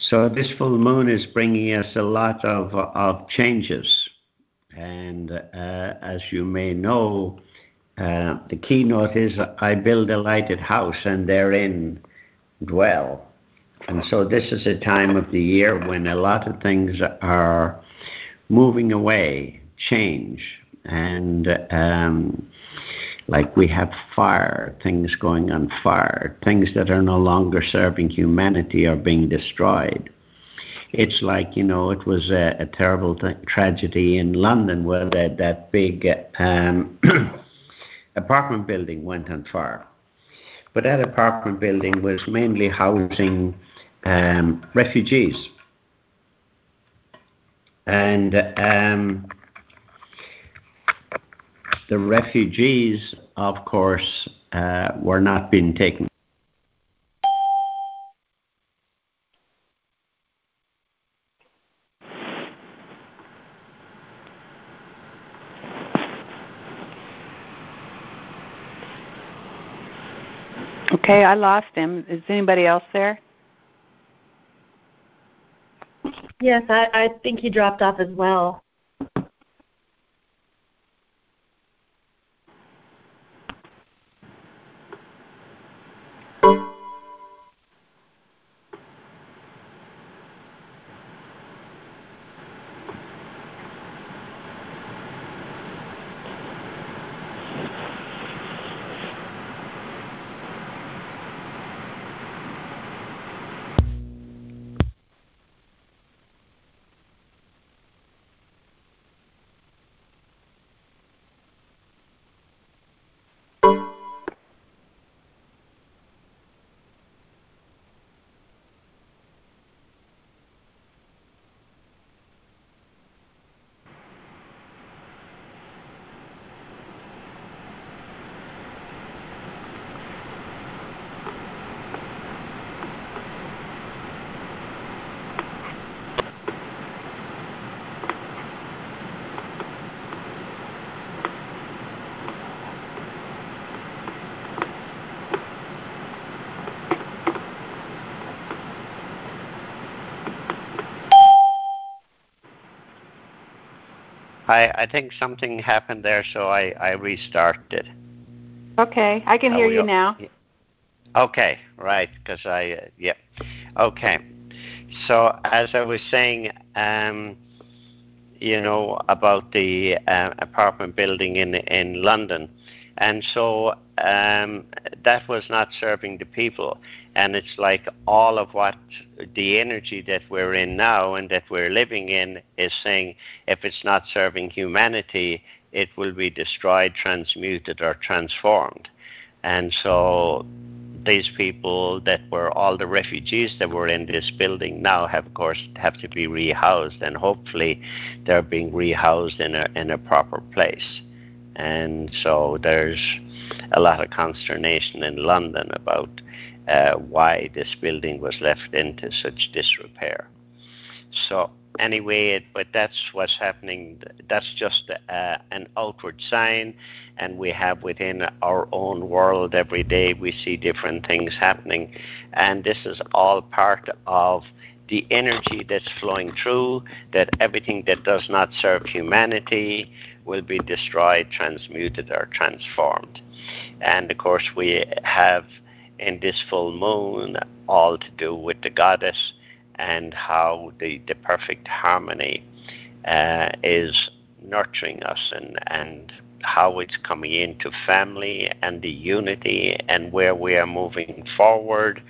So this full moon is bringing us a lot of changes. And as you may know, the keynote is I build a lighted house and therein dwell. And so this is a time of the year when a lot of things are moving away, change, and like we have fire, things going on fire, things that are no longer serving humanity are being destroyed. It's like, it was a terrible tragedy in London where that big apartment building went on fire. But that apartment building was mainly housing refugees. And the refugees, of course, were not being taken. Okay, I lost him. Is anybody else there? Yes, I think he dropped off as well. I think something happened there, so I restarted. Okay, I can hear you now. Okay, right, because yeah. Okay, so as I was saying, about the apartment building in London, and so that was not serving the people. And it's like all of what the energy that we're in now and that we're living in is saying, if it's not serving humanity, it will be destroyed, transmuted, or transformed. And so these people that were all the refugees that were in this building now have, of course, have to be rehoused, and hopefully they're being rehoused in a proper place. And so there's a lot of consternation in London about why this building was left into such disrepair. So anyway, but that's what's happening. That's just an outward sign, and we have within our own world every day we see different things happening, and this is all part of the energy that's flowing through, that everything that does not serve humanity will be destroyed, transmuted, or transformed. And of course we have in this full moon all to do with the goddess and how the perfect harmony is nurturing us, and how it's coming into family and the unity and where we are moving forward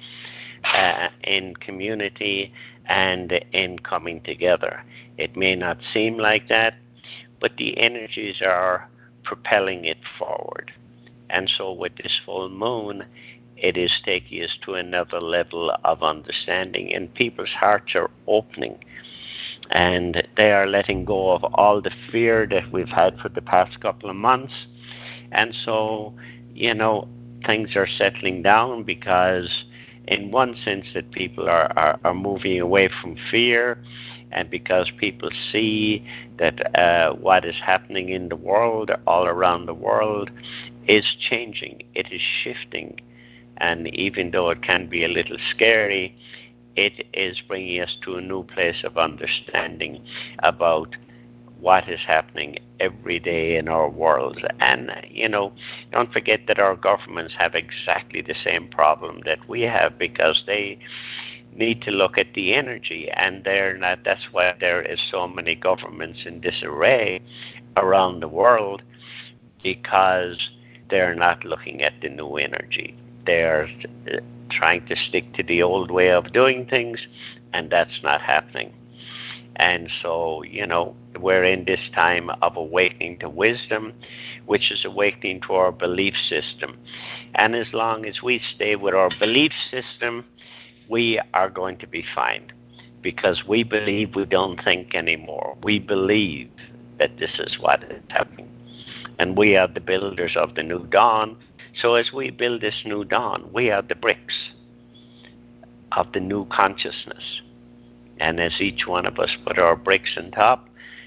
in community and in coming together. It may not seem like that, but the energies are propelling it forward. And so with this full moon, it is taking us to another level of understanding, and people's hearts are opening, and they are letting go of all the fear that we've had for the past couple of months. And so, things are settling down, because in one sense that people are moving away from fear, and because people see that what is happening in the world, all around the world, is changing, it is shifting. And even though it can be a little scary, it is bringing us to a new place of understanding about what is happening every day in our world. And, don't forget that our governments have exactly the same problem that we have, because they need to look at the energy, and they're not. That's why there is so many governments in disarray around the world, because they're not looking at the new energy. They're trying to stick to the old way of doing things, and that's not happening. And so, we're in this time of awakening to wisdom, which is awakening to our belief system. And as long as we stay with our belief system, we are going to be fine, because we believe, we don't think anymore. We believe that this is what is happening. And we are the builders of the new dawn. So as we build this new dawn, we are the bricks of the new consciousness. And as each one of us put our bricks on top,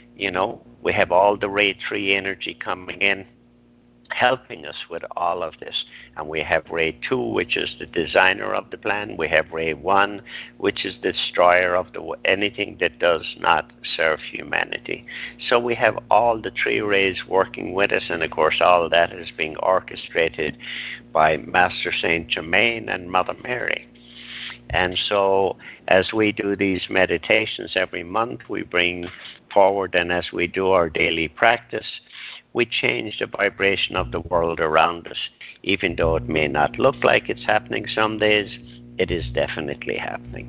we have all the Ray 3 energy coming in, helping us with all of this. And we have Ray 2, which is the designer of the plan. We have Ray 1, which is the destroyer of anything that does not serve humanity. So we have all the 3 rays working with us, and of course all that is being orchestrated by Master Saint Germain and Mother Mary. And so as we do these meditations every month, we bring forward, and as we do our daily practice, we change the vibration of the world around us. Even though it may not look like it's happening some days, it is definitely happening.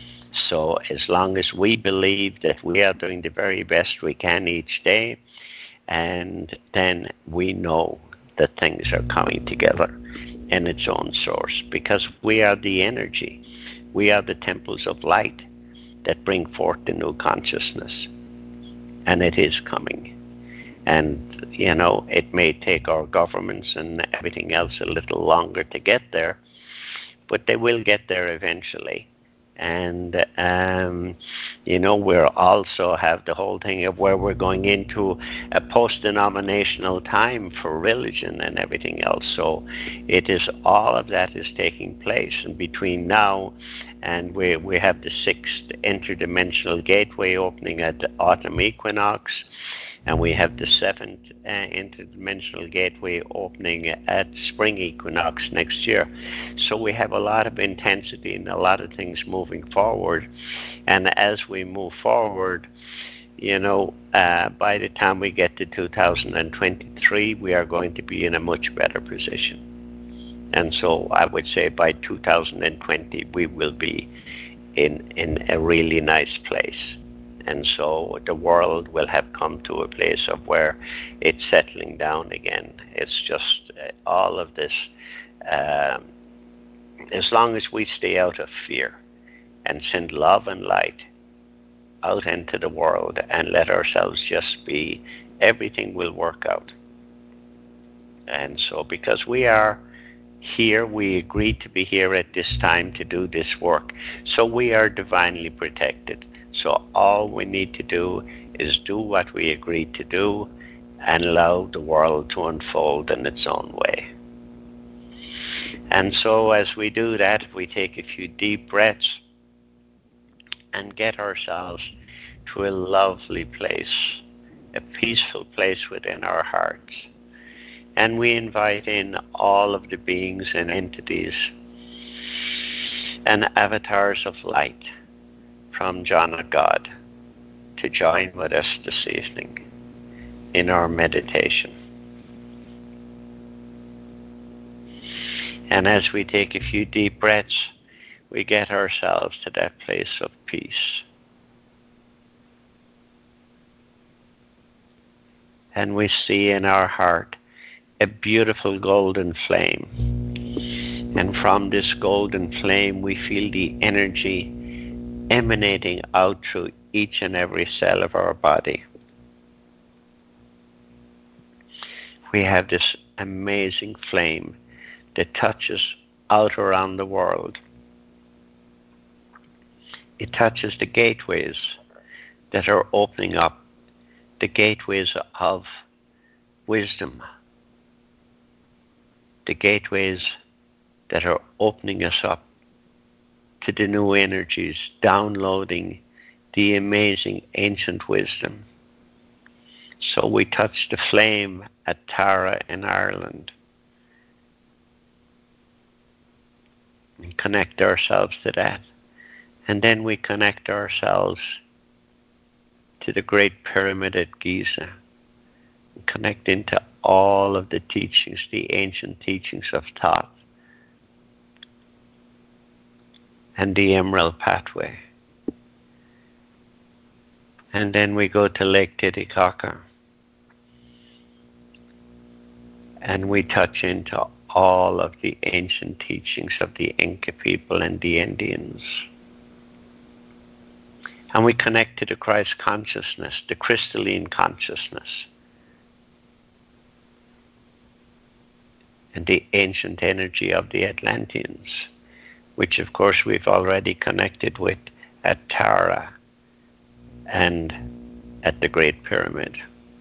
So as long as we believe that we are doing the very best we can each day, and then we know that things are coming together in its own source, because we are the energy. We are the temples of light that bring forth the new consciousness. And it is coming. And, it may take our governments and everything else a little longer to get there, but they will get there eventually. And, we'll also have the whole thing of where we're going into a post-denominational time for religion and everything else. So all of that is taking place. And between now and we have the 6th interdimensional gateway opening at the autumn equinox, and we have the 7th interdimensional gateway opening at spring equinox next year. So we have a lot of intensity and a lot of things moving forward. And as we move forward, by the time we get to 2023, we are going to be in a much better position. And so I would say by 2020, we will be in a really nice place. And so the world will have come to a place of where it's settling down again. It's just all of this. As long as we stay out of fear and send love and light out into the world and let ourselves just be, everything will work out. And so because we are here, we agreed to be here at this time to do this work. So we are divinely protected. So all we need to do is do what we agreed to do and allow the world to unfold in its own way. And so as we do that, we take a few deep breaths and get ourselves to a lovely place, a peaceful place within our hearts. And we invite in all of the beings and entities and avatars of light from John of God to join with us this evening in our meditation. And as we take a few deep breaths, we get ourselves to that place of peace. And we see in our heart a beautiful golden flame. And from this golden flame, we feel the energy emanating out through each and every cell of our body. We have this amazing flame that touches out around the world. It touches the gateways that are opening up, the gateways of wisdom, the gateways that are opening us up to the new energies, downloading the amazing ancient wisdom. So we touch the flame at Tara in Ireland and connect ourselves to that. And then we connect ourselves to the Great Pyramid at Giza, and connect into all of the teachings, the ancient teachings of Thoth, and the Emerald Pathway. And then we go to Lake Titicaca, and we touch into all of the ancient teachings of the Inca people and the Indians. And we connect to the Christ consciousness, the crystalline consciousness, and the ancient energy of the Atlanteans, which of course we've already connected with at Tara and at the Great Pyramid.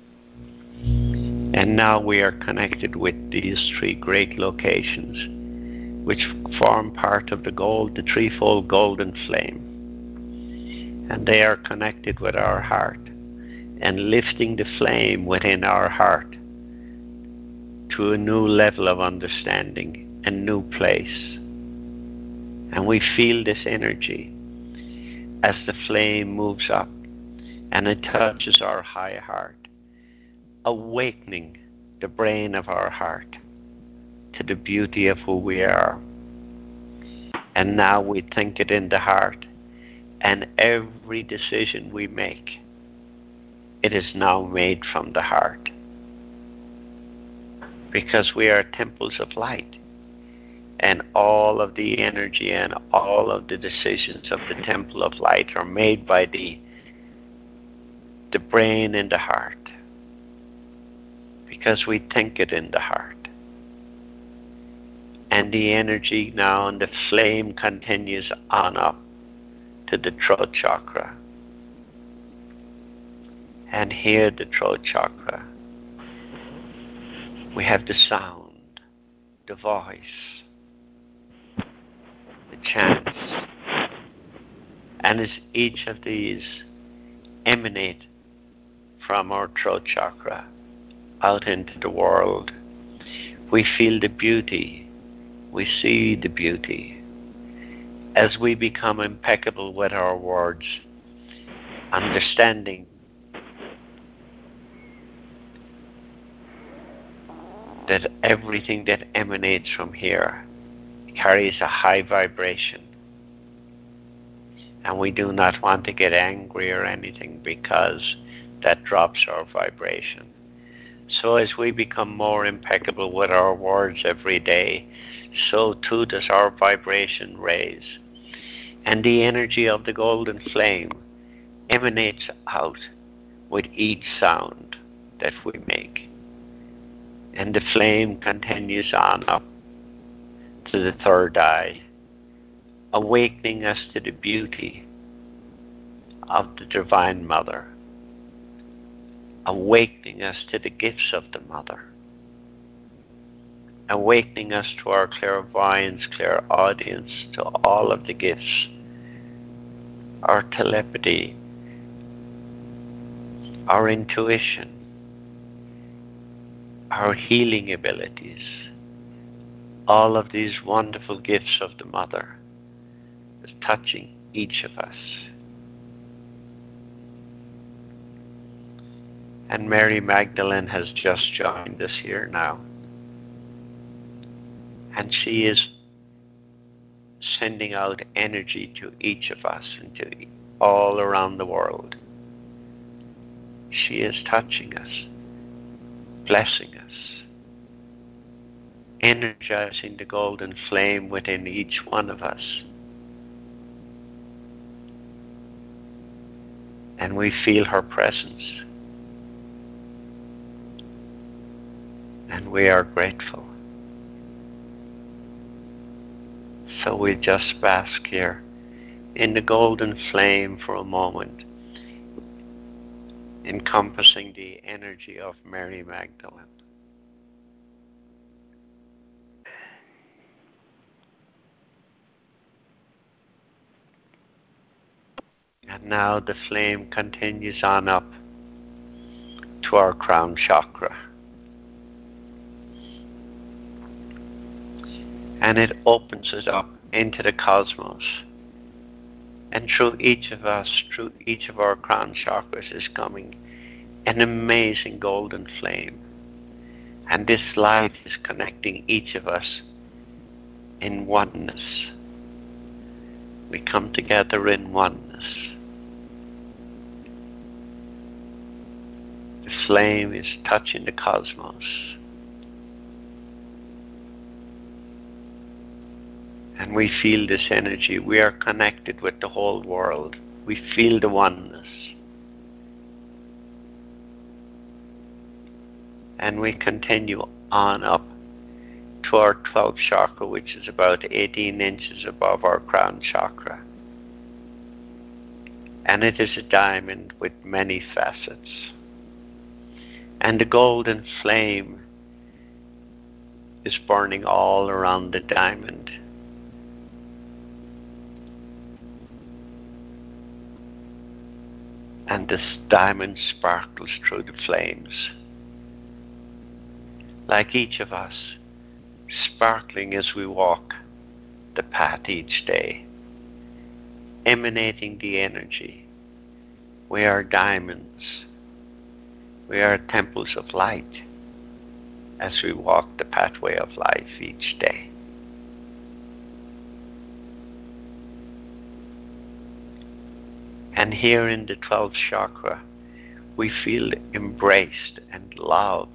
And now we are connected with these three great locations, which form part of the threefold golden flame. And they are connected with our heart, and lifting the flame within our heart to a new level of understanding, a new place. And we feel this energy as the flame moves up and it touches our high heart, awakening the brain of our heart to the beauty of who we are. And now we think it in the heart, and every decision we make, it is now made from the heart. Because we are temples of light, and all of the energy and all of the decisions of the temple of light are made by the brain and the heart. Because we think it in the heart. And the energy now and the flame continues on up to the throat chakra. And here the throat chakra, we have the sound, the voice, the chants. And as each of these emanate from our throat chakra out into the world, we feel the beauty, we see the beauty. As we become impeccable with our words, understanding that everything that emanates from here carries a high vibration. And we do not want to get angry or anything, because that drops our vibration. So as we become more impeccable with our words every day, so too does our vibration raise. And the energy of the golden flame emanates out with each sound that we make. And the flame continues on up to the third eye, awakening us to the beauty of the Divine Mother, awakening us to the gifts of the Mother, awakening us to our clairvoyance, clairaudience, to all of the gifts, our telepathy, our intuition, our healing abilities, all of these wonderful gifts of the Mother is touching each of us. And Mary Magdalene has just joined us here now. And she is sending out energy to each of us and to all around the world. She is touching us, blessing us, energizing the golden flame within each one of us. And we feel her presence. And we are grateful. So we just bask here in the golden flame for a moment, encompassing the energy of Mary Magdalene. And now the flame continues on up to our crown chakra. And it opens it up into the cosmos. And through each of us, through each of our crown chakras is coming an amazing golden flame. And this light is connecting each of us in oneness. We come together in oneness. The flame is touching the cosmos. And we feel this energy. We are connected with the whole world. We feel the oneness. And we continue on up to our 12th chakra, which is about 18 inches above our crown chakra. And it is a diamond with many facets. And the golden flame is burning all around the diamond. And this diamond sparkles through the flames. Like each of us, sparkling as we walk the path each day, emanating the energy. We are diamonds. We are temples of light as we walk the pathway of life each day. And here in the 12th chakra, we feel embraced and loved.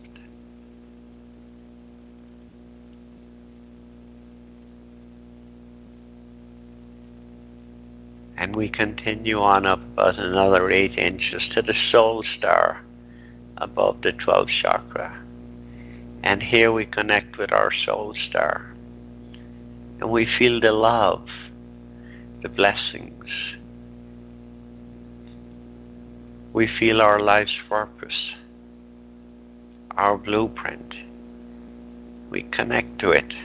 And we continue on up about another 8 inches to the soul star above the 12th chakra. And here we connect with our soul star. And we feel the love, the blessings. We feel our life's purpose, our blueprint. We connect to it.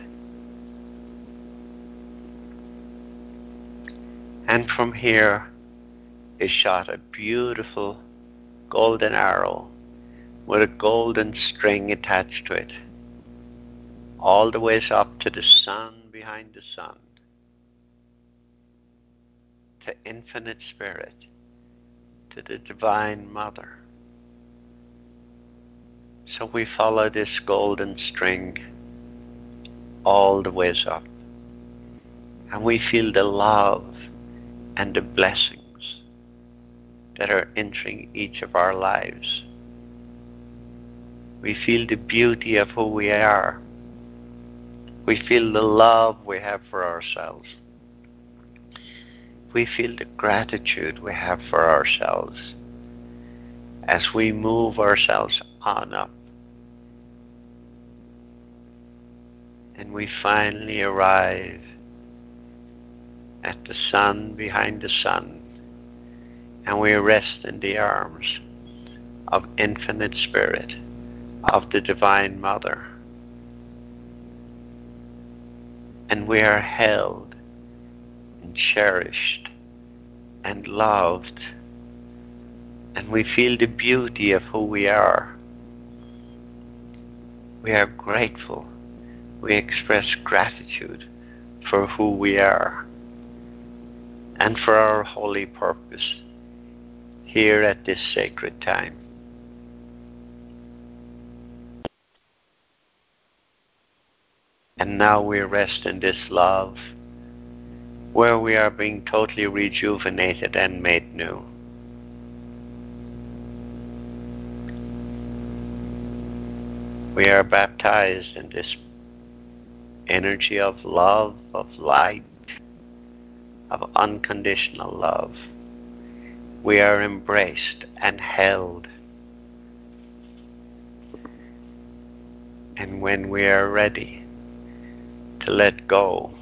And from here is shot a beautiful golden arrow with a golden string attached to it, all the way up to the sun behind the sun, to infinite spirit, to the Divine Mother. So we follow this golden string all the way up, and we feel the love and the blessings that are entering each of our lives. We feel the beauty of who we are. We feel the love we have for ourselves. We feel the gratitude we have for ourselves as we move ourselves on up. And we finally arrive at the sun behind the sun, and we rest in the arms of infinite spirit, of the Divine Mother. And we are held and cherished and loved, and we feel the beauty of who we are. We are grateful. We express gratitude for who we are and for our holy purpose here at this sacred time. And now we rest in this love, where we are being totally rejuvenated and made new. We are baptized in this energy of love, of light, of unconditional love. We are embraced and held. And when we are ready to let go,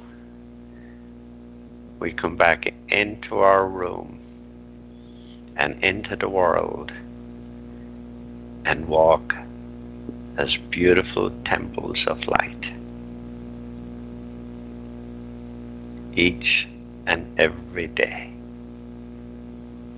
we come back into our room and into the world and walk as beautiful temples of light. Each and every day.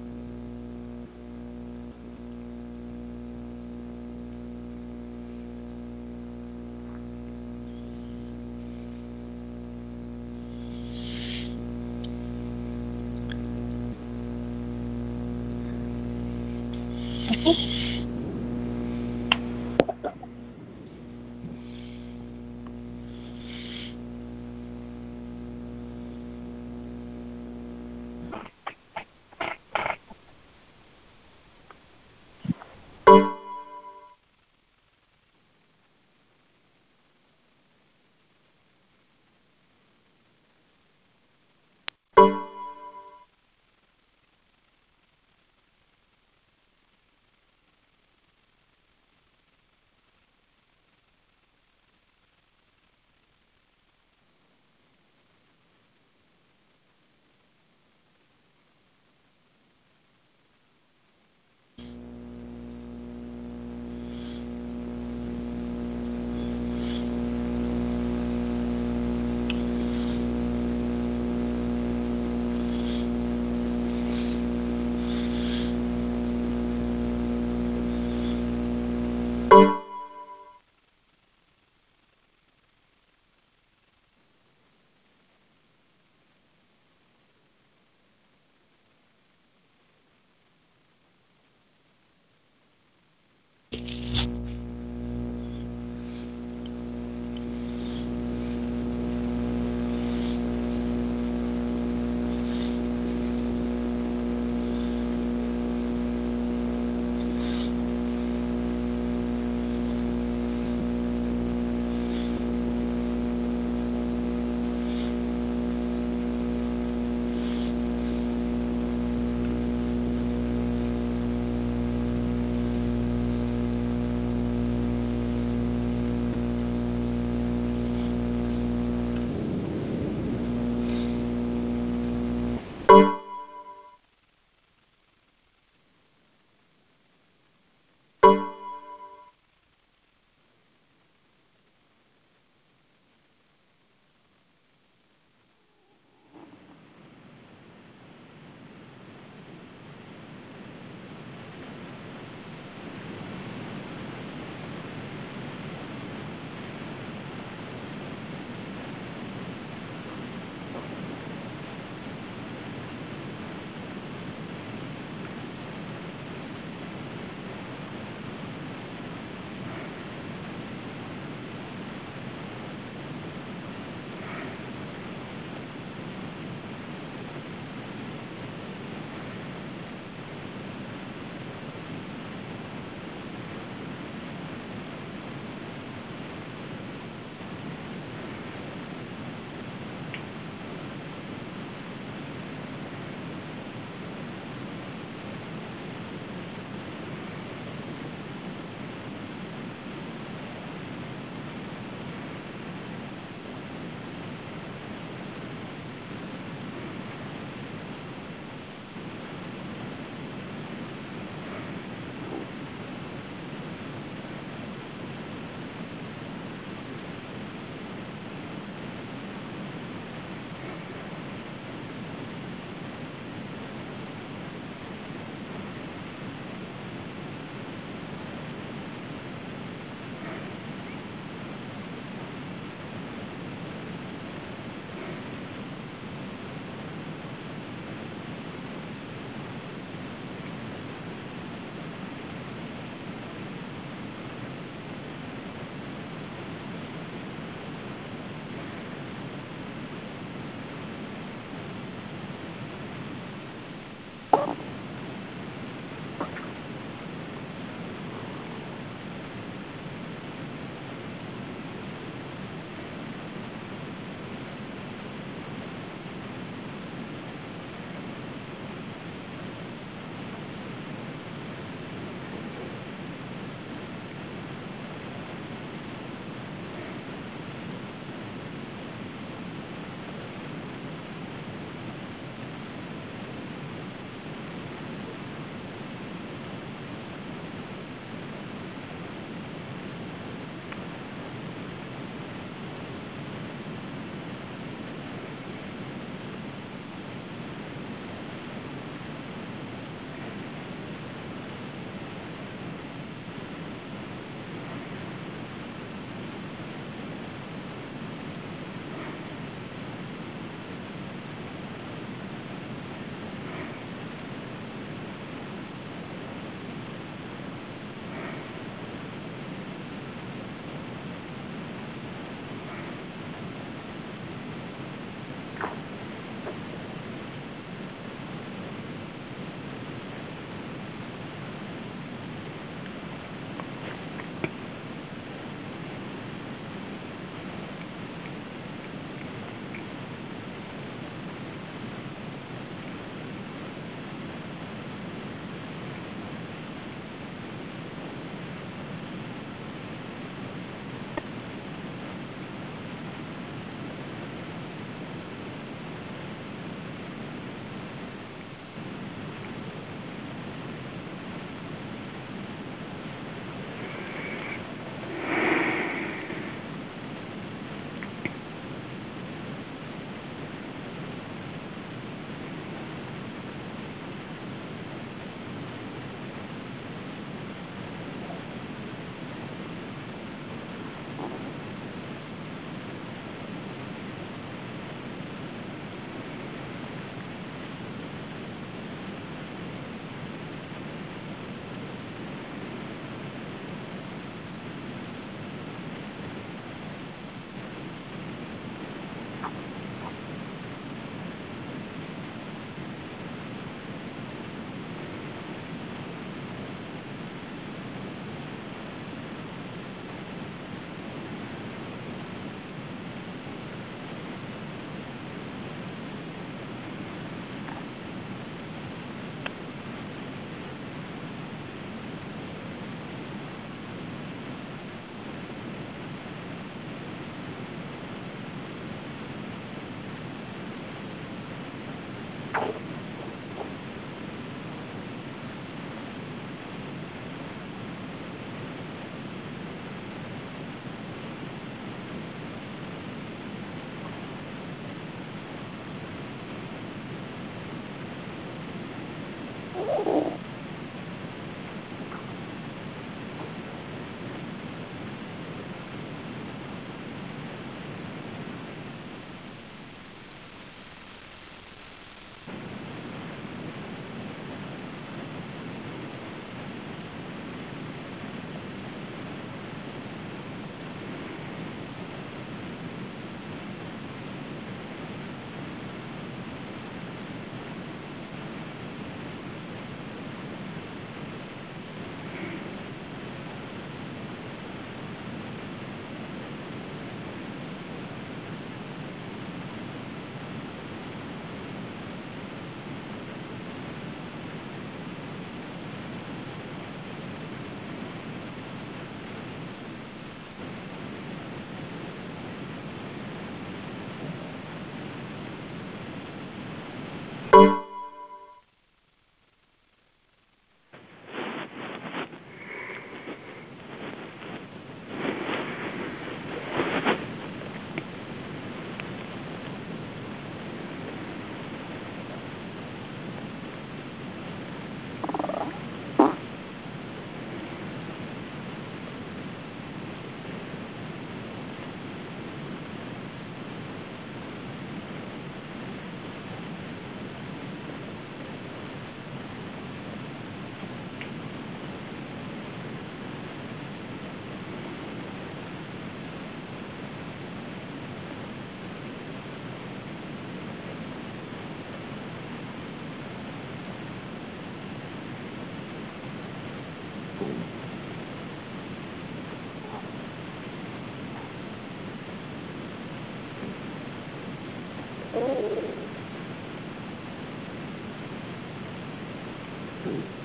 Mm-hmm.